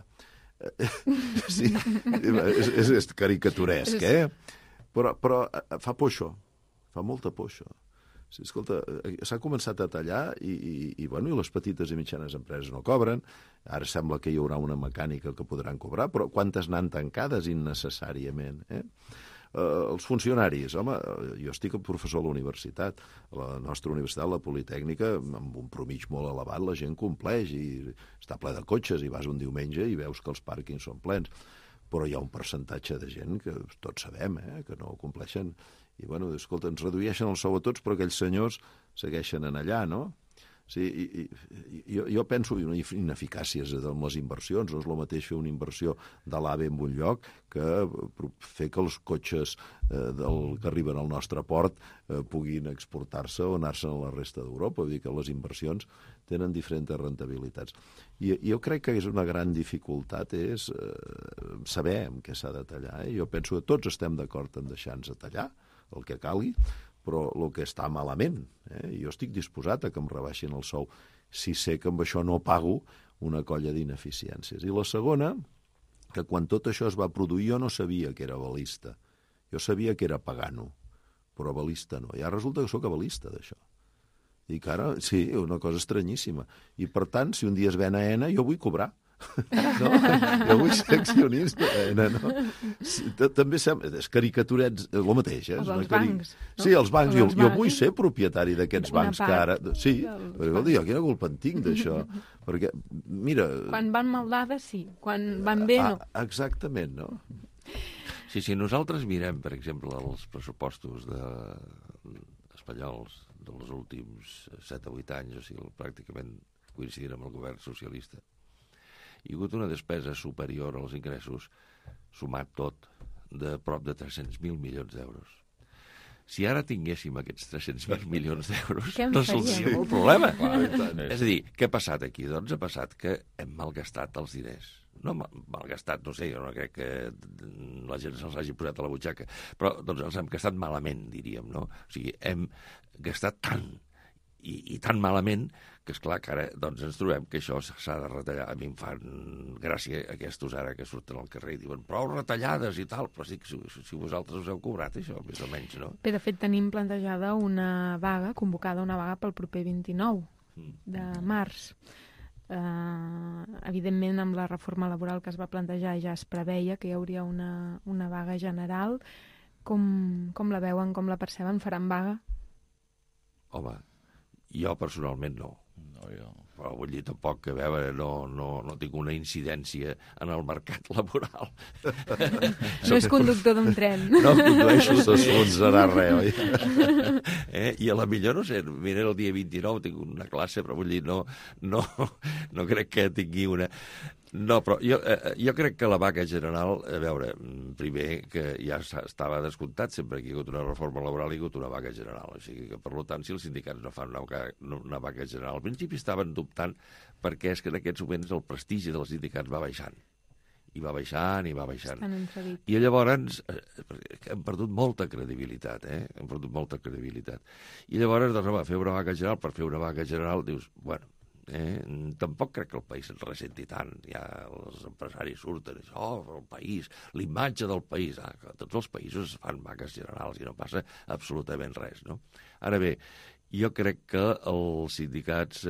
Sí, és caricaturesc, Però fa por això, fa molta por això. Sí, escolta, s'ha començat a tallar i les petites i mitjanes empreses no cobren. Ara sembla que hi haurà una mecànica que podran cobrar, però quantes n'han tancades innecessàriament? Els funcionaris, home, jo estic professor a la universitat, a la nostra universitat, la Politècnica, amb un promig molt elevat, la gent compleix i està ple de cotxes i vas un diumenge i veus que els pàrquings són plens. Però hi ha un percentatge de gent que tots sabem que no compleixen. I, escolta, ens redueixen el sou a tots, però aquells senyors segueixen en allà, no? Sí, jo penso en ineficàcies amb les inversions. No és el mateix fer una inversió de l'AVE en un lloc que fer que els cotxes que arriben al nostre port puguin exportar-se o anar-se'n a la resta d'Europa. Vull dir que les inversions tenen diferents rentabilitats. I jo crec que és una gran dificultat és saber en què s'ha de tallar. Jo penso que tots estem d'acord en deixar-nos tallar el que calgui, però el que està malament, jo estic disposat a que em rebaixin el sou si sé que amb això no pago una colla d'ineficiències. I la segona, que quan tot això es va produir jo no sabia que era avalista. Jo sabia que era pagano, però avalista no. Ja resulta que sóc avalista d'això. I que ara, sí, una cosa estranyíssima. I per tant, si un dia es ven a ENA, jo vull cobrar. No? Jo vull ser accionista. No? També és caricaturets, el mateix.
Els bancs. No?
Sí, els bancs. Jo vull ser propietari d'aquests bancs que ara... Sí, però jo quina culpa en tinc d'això? Perquè, mira...
Quan van maldades, sí. Quan van bé, no.
Exactament, no?
Sí, si nosaltres mirem, per exemple, els pressupostos espanyols dels últims 7 o 8 anys, o sigui, pràcticament coincidint amb el govern socialista, hi ha hagut una despesa superior als ingressos, sumat tot, de prop de 300.000 milions d'euros. Si ara tinguéssim aquests 300.000 milions d'euros, no solucionaria el problema. És a dir, què ha passat aquí? Doncs ha passat que hem malgastat els diners. No malgastat, no sé, jo no crec que la gent se'ls hagi posat a la butxaca, però doncs els hem gastat malament, diríem, no? O sigui, hem gastat tant i tan malament que, esclar, que ara doncs, ens trobem que això s'ha de retallar. A mi em fan gràcia aquests ara que surten al carrer i diuen prou retallades i tal, però sí que si vosaltres us heu cobrat això, més o menys, no?
Bé, de fet, tenim plantejada una vaga, convocada una vaga pel proper 29 de març. Evidentment, amb la reforma laboral que es va plantejar ja es preveia que hi hauria una vaga general. Com la veuen, com la perceben? Faran vaga?
Home, jo personalment no. Però vull dir tampoc que, a veure, no tinc una incidència en el mercat laboral.
No és conductor d'un tren.
No condueixo, s'esfonsarà res, oi? I a la millor, no sé, mira, el dia 29 tinc una classe, però vull dir, no crec que tingui una... No, però jo crec que la vaga general, a veure, primer que ja estava descomptat, sempre que hi ha hagut una reforma laboral hi ha hagut una vaga general, o sigui que, per tant, si els sindicats no fan una vaga general, al principi estaven dubtant perquè és que en aquests moments el prestigi dels sindicats va baixant. I va baixant, i va baixant. I llavors hem perdut molta credibilitat, hem perdut molta credibilitat. I llavors, doncs, home, fer una vaga general, per fer una vaga general, dius, bueno, tampoc crec que el país es ressenti tant. Ja els empresaris surten i diuen, el país, l'imatge del país. Que tots els països fan vagues generals i no passa absolutament res, no? Ara bé, jo crec que els sindicats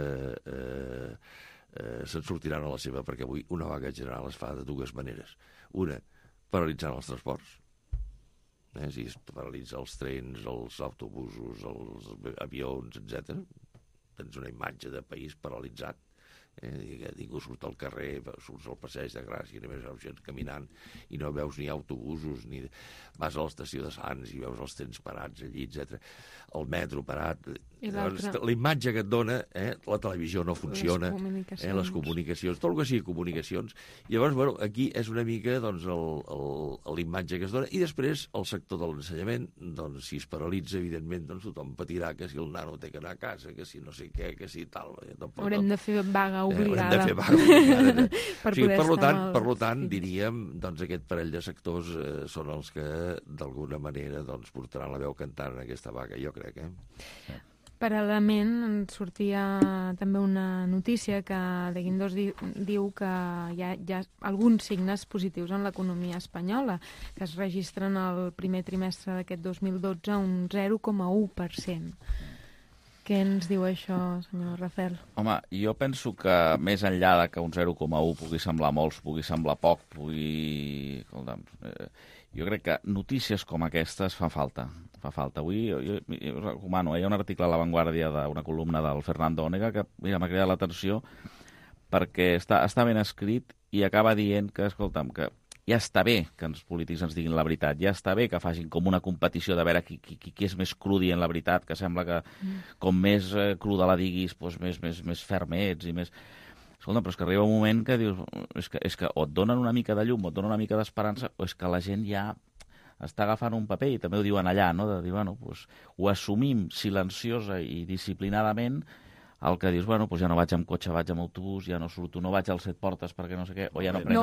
se'n sortiran a la seva, perquè avui una vaga general es fa de dues maneres. Una, paralitzant els transports. Si es paralitza els trens, els autobusos, els avions, etc., tens una imatge de país paralitzat. Ningú surt al carrer, surts al passeig de Gràcia, només veus gent caminant i no veus ni autobusos, ni vas a l'estació de Sants i veus els trens parats allí, etc. El metro parat. Llavors, la imatge que et dona, la televisió no funciona, les comunicacions, tot el que sigui comunicacions. Llavors, bueno, aquí és una mica doncs, l'imatge que es dona. I després, el sector de l'ensenyament, doncs, si es paralitza, evidentment, doncs, tothom patirà que si el nano té que anar a casa, que si no sé què, que si tal...
Haurem de fer vaga obligada.
Haurem de fer vaga obligada. Per tant, diríem, doncs, aquest parell de sectors són els que, d'alguna manera, doncs, portaran la veu cantant en aquesta vaga, jo crec,
Paral·lelament, ens sortia també una notícia que de Guindos diu que hi ha alguns signes positius en l'economia espanyola, que es registren al primer trimestre d'aquest 2012 un 0,1%. Què ens diu això, senyor Rafel?
Home, jo penso que més enllà de que un 0,1 pugui semblar molts, pugui semblar poc, Escolta'm, jo crec que notícies com aquestes fa falta. Avui, jo recomano, hi ha un article a La Vanguardia d'una columna del Fernando Onega que m'ha cridat l'atenció perquè està ben escrit i acaba dient que, escolta'm, que ja està bé que els polítics ens diguin la veritat, ja està bé que facin com una competició de veure qui és més crudi en la veritat, que sembla que com més cruda la diguis, doncs més ferm ets i més... Escolta, però és que arriba un moment que dius és que o et donen una mica de llum o et donen una mica d'esperança o és que la gent ja està agafant un paper, i també ho diuen allà, no? De dir, bueno, doncs, ho assumim silenciosa i disciplinadament, el que dius, bueno, doncs ja no vaig amb cotxe, vaig amb autobús, ja no surto, no vaig als 7 portes perquè no sé què, o ja no prenc...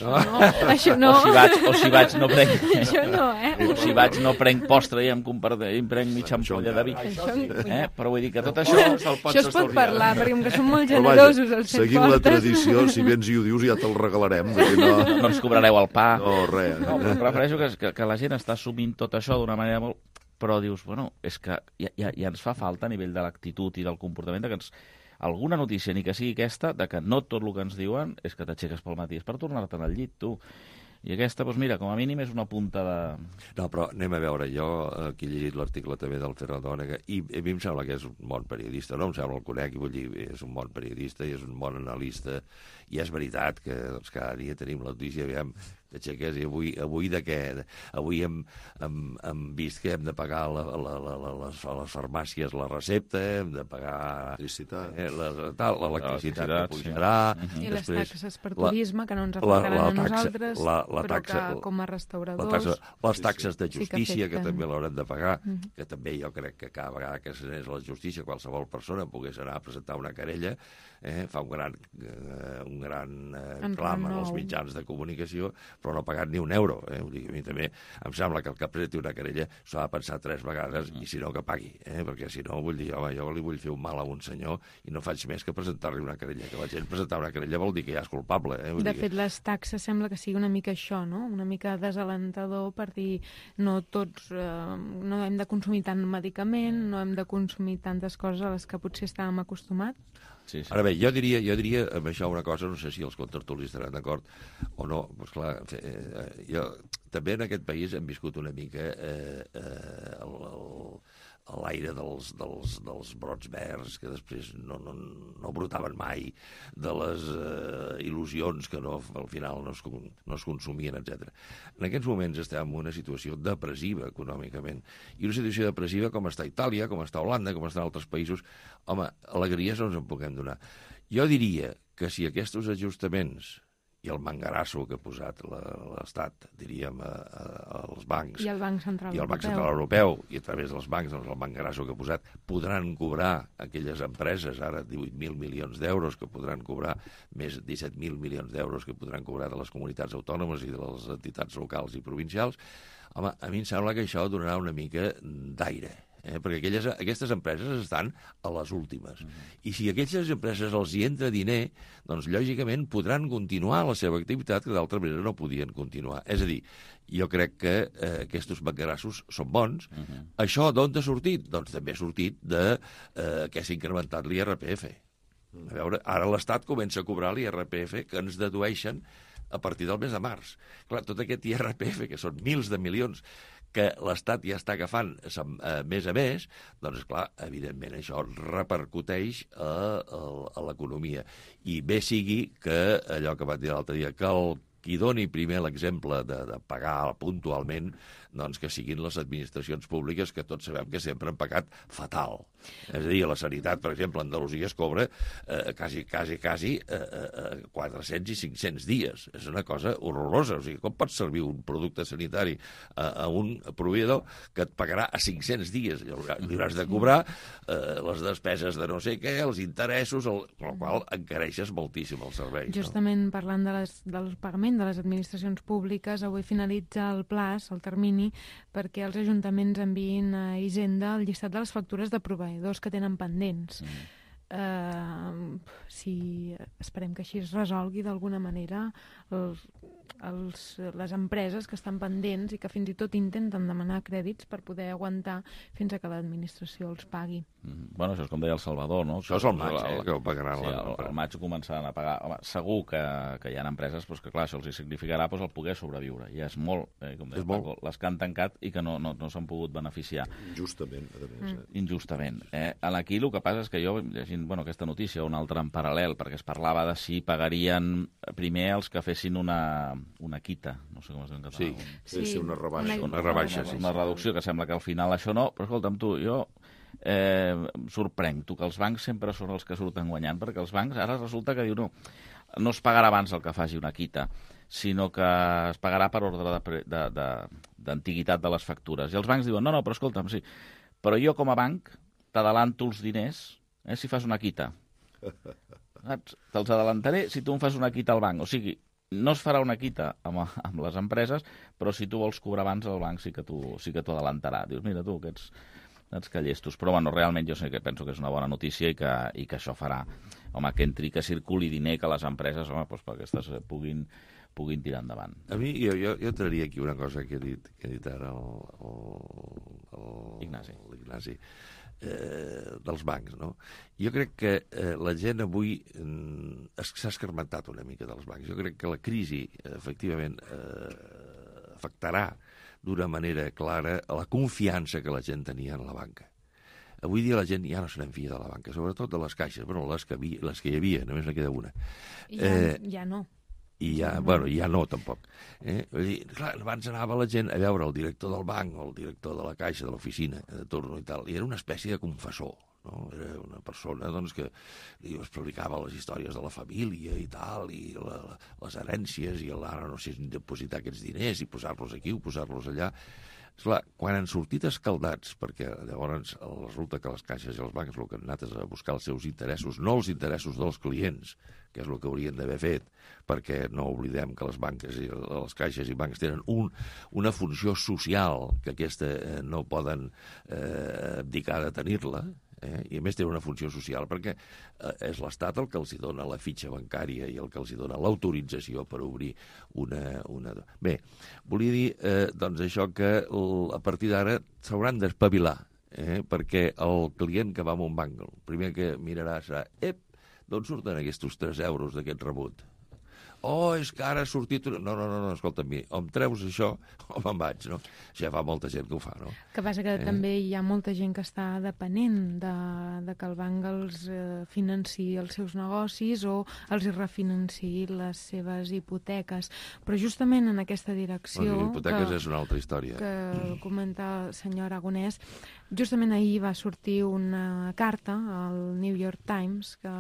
Això no.
O si vaig no prenc...
Això no,
O si vaig no prenc postre i em prenc mitja ampolla de vi. Però vull dir que tot això...
Això es pot parlar, perquè com que són molt generosos els 7 portes...
Seguint la tradició, si vens i ho dius ja te'l regalarem.
No ens cobrareu el pa.
No, res.
No, però prefereixo que la gent està assumint tot això d'una manera molt... Però dius, bueno, és que ja ens fa falta a nivell de l'actitud i del comportament que alguna notícia, ni que sigui aquesta, de que no tot el que ens diuen és que t'aixeques pel matí, és per tornar-te'n al llit, tu. I aquesta, doncs mira, com a mínim és una punta de...
No, però anem a veure, jo aquí he llegit l'article també del Fernando Onega i a mi em sembla que és un bon periodista, no em sembla el conec, i vull dir, és un bon periodista i és un bon analista, i és veritat que doncs, cada dia tenim la notícia, aviam, t'aixeques, i avui de què? Avui hem vist que hem de pagar a les farmàcies la recepta, hem de pagar l'electricitat que pujarà...
I les taxes per turisme, que no ens afectaran a nosaltres, però que com a restauradors...
Les taxes de justícia, que també l'haurem de pagar, que també jo crec que cada vegada que s'anés a la justícia qualsevol persona pogués anar a presentar una querella, fa un gran clam en els mitjans de comunicació, però no ha pagat ni un euro. A mi també em sembla que el que presenti una querella s'ha de pensar 3 vegades i si no que pagui, perquè si no vull dir, home, jo li vull fer un mal a un senyor i no faig més que presentar-li una querella, que la gent presentar una querella vol dir que ja és culpable.
De fet, les taxes sembla que sigui una mica això, no? Una mica desalentador per dir no tots no hem de consumir tant medicament, no hem de consumir tantes coses a les que potser estàvem acostumats.
Sí. Ara bé, jo diria amb això una cosa, no sé si els contertulis estaran d'acord o no, però esclar, jo també en aquest país hem viscut una mica l'aire dels brots verds que després no brotaven mai, de les il·lusions que al final no es consumien, etc. En aquests moments estem en una situació depressiva econòmicament, i una situació depressiva com està Itàlia, com està Holanda, com estan altres països. Home, alegries no ens en puguem donar. Jo diria que si aquests ajustaments i el mangarasso que ha posat l'Estat, diríem, als bancs...
I el Banc Central
Europeu, i a través dels bancs, doncs, el mangarasso que ha posat, podran cobrar aquelles empreses, ara 18.000 milions d'euros, que podran cobrar més 17.000 milions d'euros que podran cobrar de les comunitats autònomes i de les entitats locals i provincials. Home, a mi em sembla que això donarà una mica d'aire. Perquè aquestes empreses estan a les últimes. I si a aquestes empreses els hi entra diner, doncs lògicament podran continuar la seva activitat que d'altra manera no podien continuar. És a dir, jo crec que aquests mangarassos són bons. Això d'on ha sortit? Doncs també ha sortit que s'ha incrementat l'IRPF. A veure, ara l'Estat comença a cobrar l'IRPF que ens dedueixen a partir del mes de març. Clar, tot aquest IRPF, que són mils de milions, que l'Estat ja està agafant mes a mes, doncs, clar, evidentment això repercuteix a l'economia. I bé sigui que allò que va dir l'altre dia, que qui doni primer l'exemple de pagar puntualment, doncs, que siguin les administracions públiques, que tots sabem que sempre han pagat fatal. És a dir, la sanitat, per exemple, a Andalusia es cobra quasi 400 i 500 dies. És una cosa horrorosa. O sigui, com pot servir un producte sanitari a un proveïdor que et pagarà a 500 dies? Li hauràs de cobrar les despeses de no sé què, els interessos, amb la qual encareixes moltíssim el servei.
Justment parlant del pagament de les administracions públiques, avui finalitza el plaç, el termini, perquè els ajuntaments enviïn a Hisenda el llistat de les factures de proveïdors que tenen pendents. Esperem que així es resolgui d'alguna manera les empreses que estan pendents i que fins i tot intenten demanar crèdits per poder aguantar fins a que l'administració els pagui.
Bueno, això és com deia el Salvador, no?
Això és el maig, que ho pagaran.
Sí, el maig ho començaran a pagar. Home, segur que hi ha empreses que, clar, això els hi significarà el poder sobreviure. Ja és molt, com deia Paco, les que han tancat i que no s'han pogut beneficiar.
Injustament, a més.
Injustament. Aquí el que passa és que jo, llegint aquesta notícia, una altra en paral·lel, perquè es parlava de si pagarien primer els que fessin una quita, no sé com es diu en català.
Sí, una rebaixa.
Una rebaixa, sí.
Una reducció, que sembla que al final això no, però escolta'm tu, jo sorprenc que els bancs sempre són els que surten guanyant, perquè els bancs ara resulta que diu no es pagarà abans el que faci una quita, sinó que es pagarà per ordre d'antiguitat de les factures. I els bancs diuen, no, però escolta'm, sí, però jo com a banc t'adalanto els diners si fas una quita. Te'ls adelantaré si tu em fas una quita al banc. O sigui, no es farà una quita amb les empreses, però si tu vols cobrar abans, el banc sí que t'ho adelantarà. Dius, mira tu, que ets que llestos. Però bueno, realment jo sé que penso que és una bona notícia i que això farà, home, que entri, que circuli diner, que les empreses, home, doncs perquè aquestes puguin tirar endavant.
A mi, jo traria aquí una cosa que ha dit ara l'Ignasi, dels bancs, no? Jo crec que la gent avui s'ha escarmentat una mica dels bancs. Jo crec que la crisi, efectivament, afectarà d'una manera clara a la confiança que la gent tenia en la banca. Avui dia la gent ja no se n'enfia de la banca, sobretot de les caixes, bueno, les que hi havia, només ne queda una.
Ja no.
I ja no, tampoc. Vull dir, clar, abans anava la gent a veure el director del banc o el director de la caixa, de l'oficina, de torno i tal, i era una espècie de confessor, no? Era una persona doncs, que li explicava les històries de la família i tal, i les herències, i ara no sé si depositar aquests diners i posar-los aquí o posar-los allà. Esclar, quan han sortit escaldats, perquè llavors resulta que les caixes i els bancs el que han anat és a buscar els seus interessos, no els interessos dels clients, que és el que haurien d'haver fet, perquè no oblidem que les banques i les caixes i bancs tenen una funció social que aquesta no poden abdicar de tenir-la, i a més té una funció social perquè és l'Estat el que els dona la fitxa bancària i el que els dona l'autorització per obrir una... Bé, volia dir doncs això que a partir d'ara s'hauran d'espavilar, perquè el client que va a un banc, el primer que mirarà serà d'on surten aquests 3 euros d'aquest rebut? És que ara ha sortit... No, escolta, o em treus això o me'n vaig, no? Ja fa molta gent que ho fa, no?
Que passa que també hi ha molta gent que està depenent de que el banc els financiï els seus negocis o els refinanciï les seves hipoteques. Però justament en aquesta direcció...
Bueno, hipoteques és una altra història.
Que comenta el senyor Aragonès, justament ahir va sortir una carta al New York Times que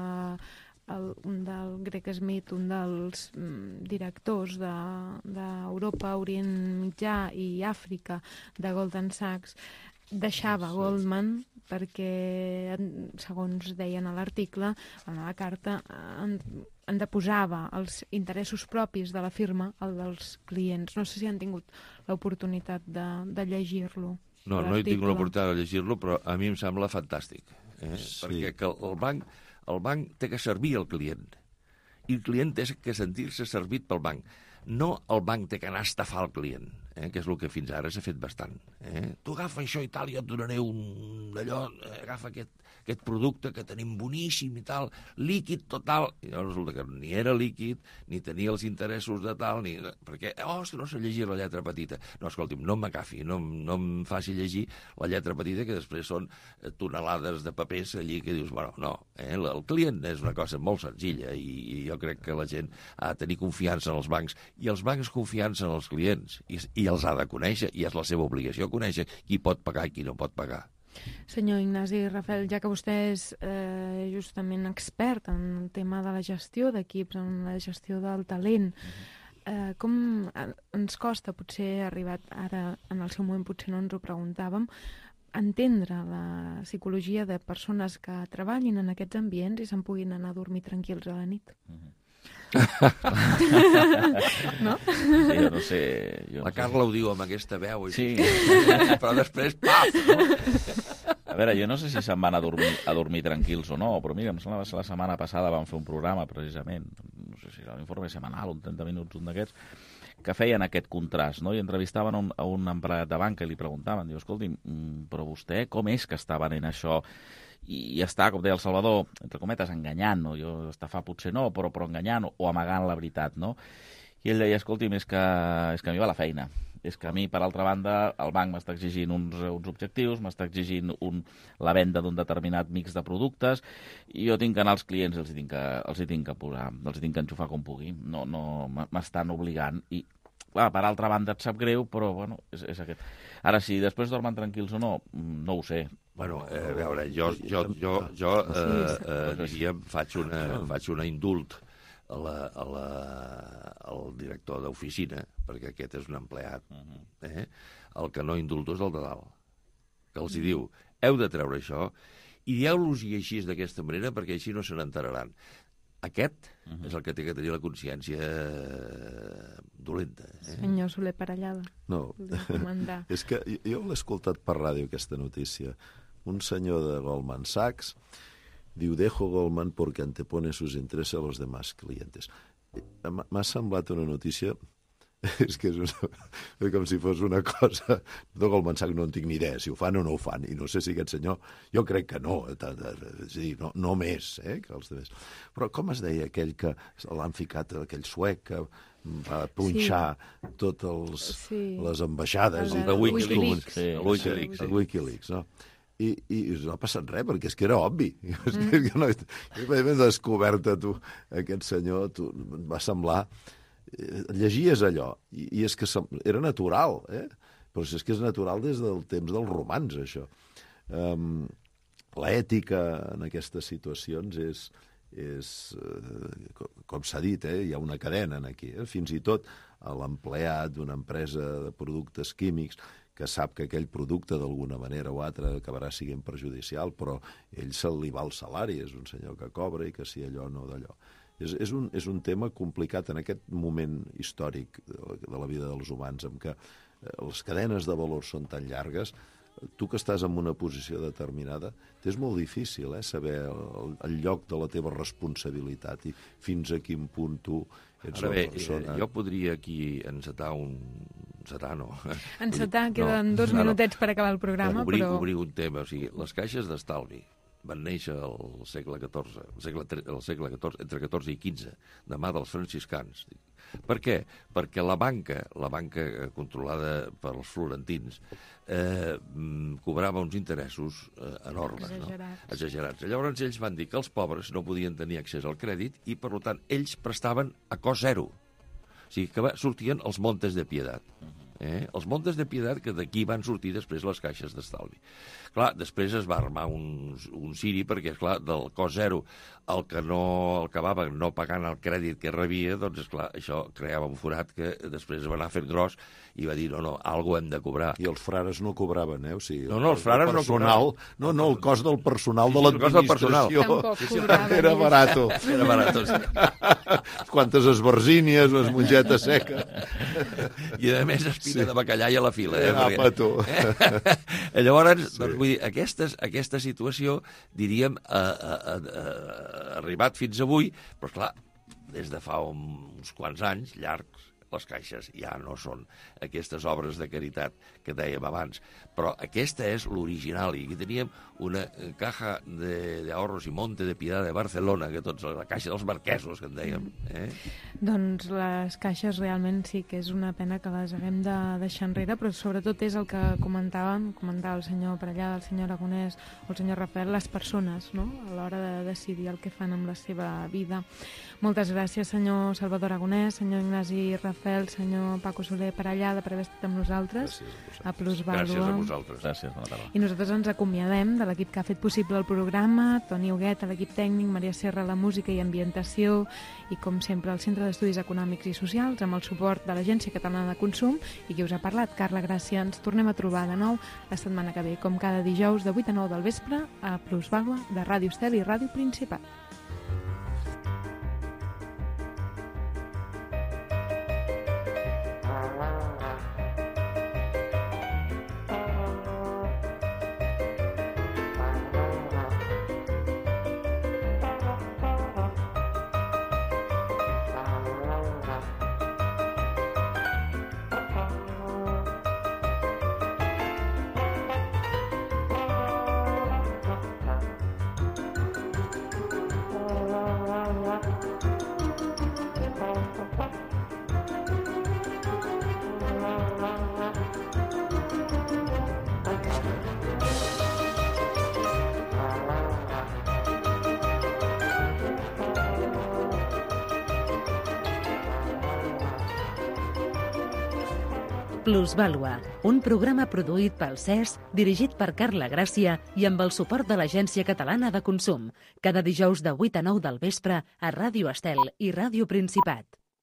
un del Greg Smith, un dels directors d'Europa, Orient Mitjà i Àfrica de Goldman Sachs, deixava Goldman perquè, segons deien a l'article, en la carta, en deposava els interessos propis de la firma al dels clients. No sé si han tingut l'oportunitat de llegir-lo.
No he tingut l'oportunitat de llegir-lo, però a mi em sembla fantàstic. Perquè que el banc té que servir al client i el client té que sentir-se servit pel banc. No el banc té que anar a estafar el client, que és el que fins ara s'ha fet bastant. Tu agafa això i tal, jo et donaré un d'allò, agafa aquest producte que tenim boníssim i tal, líquid total, i resulta que ni era líquid, ni tenia els interessos de tal, ni... perquè, si no sé llegir la lletra petita. No, escolti'm, no m'agafi, no em faci llegir la lletra petita, que després són tonelades de papers allí que dius, bueno, no, el client és una cosa molt senzilla i jo crec que la gent ha de tenir confiança en els bancs, i els bancs confiança en els clients, i els ha de conèixer, i és la seva obligació conèixer qui pot pagar i qui no pot pagar.
Senyor Ignasi Rafel, ja que vostè és justament expert en el tema de la gestió d'equips, en la gestió del talent, com ens costa potser arribat ara, en el seu moment potser no ens ho preguntàvem, entendre la psicologia de persones que treballin en aquests ambients i se'n puguin anar a dormir tranquils a la nit?
No? Sí, jo no sé.
La Carla ho diu amb aquesta veu.
Sí.
Però després, paf! No?
A veure, jo no sé si se'n van a dormir tranquils o no, però mira, em sembla que la setmana passada vam fer un programa, precisament, no sé si era un informe setmanal, un 30 minuts, un d'aquests, que feien aquest contrast, no? I entrevistaven a un empleat de banca i li preguntaven, diu, escolti, però vostè com és que està venent això? I està, com deia el Salvador, entre cometes, enganyant, no? Jo estafar potser no, però enganyant o amagant la veritat, no? I ell deia, escolti'm, és que a mi va la feina. És que a mi, per altra banda, el banc m'està exigint uns objectius, m'està exigint la venda d'un determinat mix de productes, i jo tinc que anar als clients, els hi tinc que posar, els hi tinc que enxufar com pugui. No m'estan obligant. I, clar, per altra banda, et sap greu, però, bueno, és aquest. Ara, si després dormen tranquils o no, no ho sé.
Bueno, a veure, jo diríem, faig una indult al director d'oficina, perquè aquest és un empleat. El que no indulto és el de dalt, que els hi diu, heu de treure això, i dieu-los-hi així d'aquesta manera, perquè així no se n'enteraran. Aquest és el que té que tenir la consciència dolenta.
Senyor Soler Parellada.
No, és que jo l'he escoltat per ràdio, aquesta notícia. Un senyor de Goldman Sachs diu, dejo Goldman porque antepone sus intereses a los demás clientes. M'ha semblat una notícia, és que és com si fos una cosa de Goldman Sachs, no en tinc ni idea si ho fan o no ho fan, i no sé si aquest senyor, jo crec que no, és a dir, no més que els altres. Però com es deia aquell que l'han ficat, aquell suec que va punxar totes les ambaixades
de Wikileaks,
no? I no ha passat res, perquè és que era obvi. Jo m'he descobert a tu, aquest senyor, va semblar... Llegies allò, i és que era natural, però és que és natural des del temps dels romans, això. L'ètica en aquestes situacions és com s'ha dit, hi ha una cadena aquí, fins i tot a l'empleat d'una empresa de productes químics que sap que aquell producte d'alguna manera o altra acabarà sent perjudicial, però ell se li va el salari, és un senyor que cobra i que si allò no d'allò. És un tema complicat en aquest moment històric de la vida dels humans, en què les cadenes de valor són tan llargues. Tu que estàs en una posició determinada, t'és molt difícil saber el lloc de la teva responsabilitat i fins a quin punt tu ets
una persona... Jo podria aquí encetar
queden 2 minutets per acabar el programa, però...
Obrir un tema, o sigui, les caixes d'estalvi van néixer al segle XIV, entre XIV i XV, de mà dels franciscans. Per què? Perquè la banca controlada pels florentins cobrava uns interessos enormes, exagerats. Llavors ells van dir que els pobres no podien tenir accés al crèdit i, per tant, ells prestaven a cost zero. O sigui, que sortien els Montes de Piedad. Els Montes de Piedad, que d'aquí van sortir després les caixes d'estalvi. Clar, després es va armar un ciri, perquè, esclar, del cost zero, el que no acabava no pagant el crèdit que rebia, doncs, esclar, això creava un forat que després es va anar fent gros i va dir, no, algo hem de cobrar.
I els frares no cobraven, O sigui,
els frares no cobraven.
No, el cost del personal de l'administració era barato.
Era barato, sí.
Quantes esbarzínies, unes mongetes seques.
I, a més, espina de bacallà i a la fila.
Apa, tu.
Llavors, doncs, vull dir, aquesta situació, diríem, ha arribat fins avui, però, esclar, des de fa uns quants anys, llargs, les caixes ja no són aquestes obres de caritat que dèiem abans, però aquesta és l'original, i aquí teníem una caja de ahorros i monte de piedad de Barcelona, que tots, la caixa dels marquesos, que en dèiem.
Doncs les caixes realment sí que és una pena que les haguem de deixar enrere, però sobretot és el que comentava el senyor Parellada, el senyor Aragonès o el senyor Rafael, les persones, no?, a l'hora de decidir el que fan amb la seva vida. Moltes gràcies, senyor Salvador Aragonès, senyor Ignasi Rafel, senyor Paco Soler Parellada, per haver estat amb nosaltres a Plusvàlua.
Gràcies a vosaltres.
Gràcies, bona tarda.
I nosaltres ens acomiadem de l'equip que ha fet possible el programa, Toni Huguet, a l'equip tècnic, Maria Serra, la música i ambientació, i com sempre el Centre d'Estudis Econòmics i Socials, amb el suport de l'Agència Catalana de Consum, i qui us ha parlat, Carla Gràcia. Ens tornem a trobar de nou la setmana que ve, com cada dijous de 8 a 9 del vespre, a Plusvàlua de Ràdio Estel i Ràdio Principat.
Plusvàlua, un programa produït pel CES, dirigit per Carla Gràcia i amb el suport de l'Agència Catalana de Consum. Cada dijous de 8 a 9 del vespre a Ràdio Estel i Ràdio Principat.